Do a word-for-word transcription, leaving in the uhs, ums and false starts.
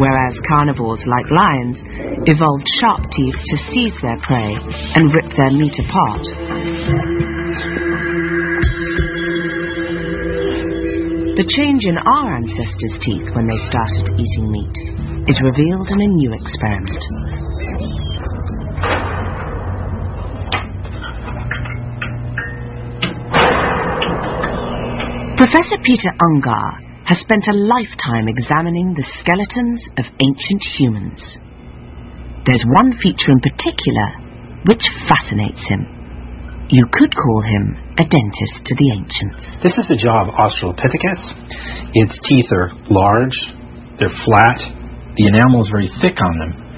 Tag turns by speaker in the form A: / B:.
A: whereas carnivores like lions evolved sharp teeth to seize their prey and rip their meat apart. The change in our ancestors' teeth when they started eating meat is revealed in a new experiment. Professor Peter Ungar has spent a lifetime examining the skeletons of ancient humans. There's one feature in particular which fascinates him. You could call him a dentist to the ancients.
B: This is the jaw of Australopithecus. Its teeth are large, they're flat, the enamel is very thick on them,